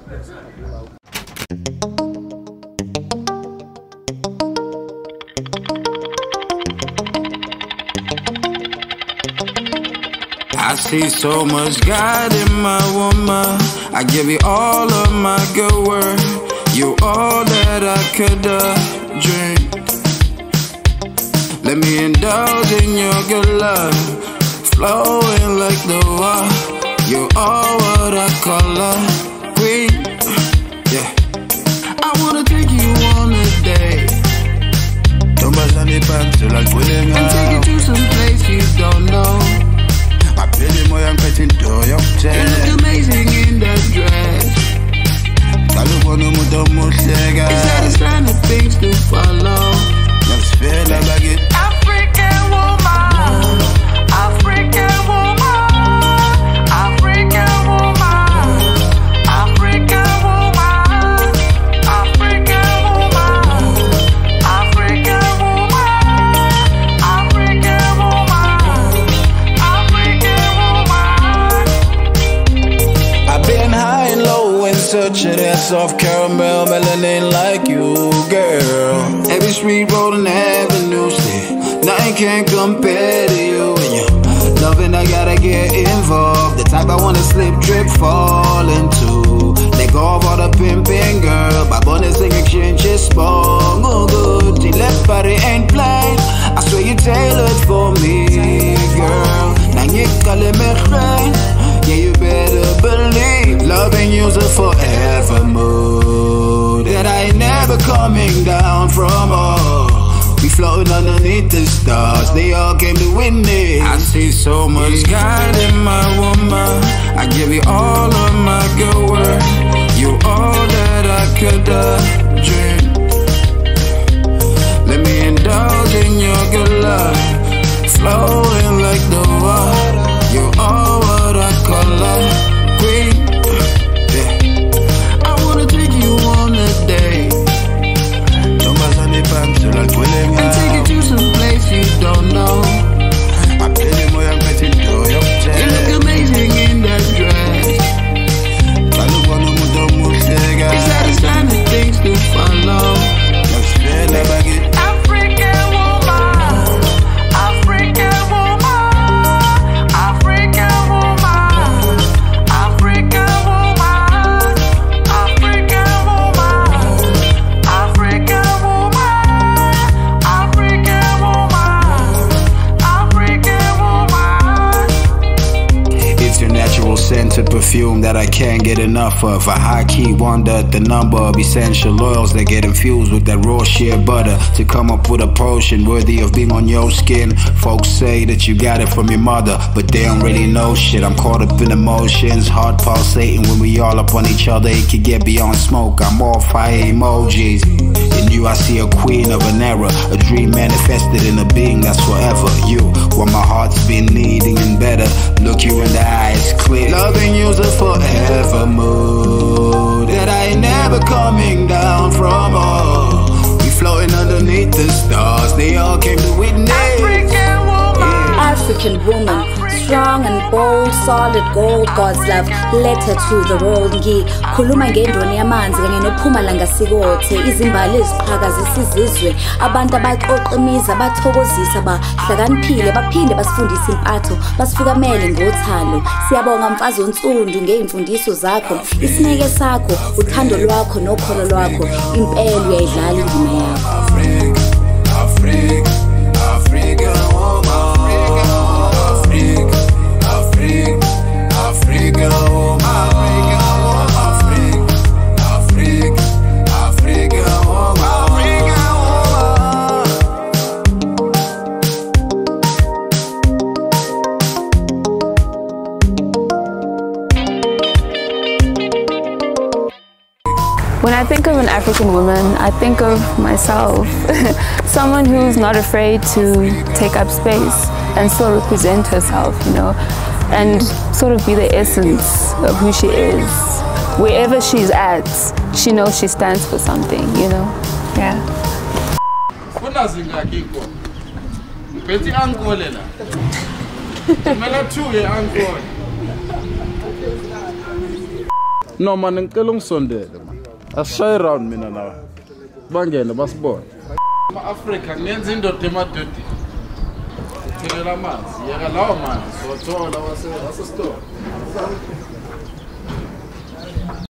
I see so much God in my woman. I give you all of my good work. You all that I could dream. Let me indulge in your good love, flowing like the water. You are what I call love, queen. Yeah. I wanna take you on a date. And take you to some place you don't know. You look amazing in that dress. Is that a sign of things to follow? African woman, African woman, African woman, African woman, African woman, African woman, African woman. I've been high and low in search of that soft caramel melanin like you, girl. Every street, road, and avenue, nothing can compare to you. And you loving, I gotta get involved. The type I wanna slip, trip, fall into. Let go of all the pimping, girl. My bonus and exchange is small. Oh, good. The left body ain't blind. I swear you tailored for me, girl. Now you calling me friend. Yeah, you better believe loving you's a forever mood that I ain't never coming down from. Oh, we floating underneath the stars, they all came to witness. I see so much God in my woman. I give you all of my good work. You all that I could dream. Let me indulge in your good love, flowing like the water. You are what I call love, queen. Yeah. I wanna take you on a date. And take you to some place you don't know. You look amazing in that dress. Is that a sign of things to follow? African woman, African woman, African woman, African woman, African woman, African woman, African woman. It's your natural scented perfume that I can't get enough of. I high-key wonder at the number of essential oils that get infused with that raw shea butter to come up with a potion worthy of being on your skin. Folks say that you got it from your mother, but they don't really know shit. I'm caught up in emotions, heart pulsating when we all up on each other. It could get beyond smoke, I'm all fire emojis. In you I see a queen of an era, a dream manifested in a being that's forever. You, what my heart's been needing and better. Look you in the eyes, clear. Loving you's a forever mood that I ain't never coming down from. Oh, we floating underneath the stars, they all came to witness. African woman, strong and bold, solid gold, God's love, letter to the world. Ngikhuluma ngendoni yamanzi kanye noPhumalanga Sikothe, izimbali eziqhakazisa isizwe, abantu abaxoximiza, bathokozisa, bahlakaniphile, baphinde basifundise impatho, basifukamele ngothando. Siyabonga mfazi onsundu ngezimfundiso zakho, isineke sakho, uthando lwakho nokholo lwakho, impela uyayidlala indima yakho. Africa, Africa, Africa, When I think of an African woman, I think of myself. Someone who's not afraid to take up space and still represent herself, you know, and sort of be the essence of who she is. Wherever she's at, she knows she stands for something, you know? Yeah. No man, ngicela ungisondele man. Asishaye round mina nawe. Bangene basibone. Ama-Afrika ngenza indoda emadodeni. Thelela amanzi. Yeka lawo manzi. Sothola wasesitolo.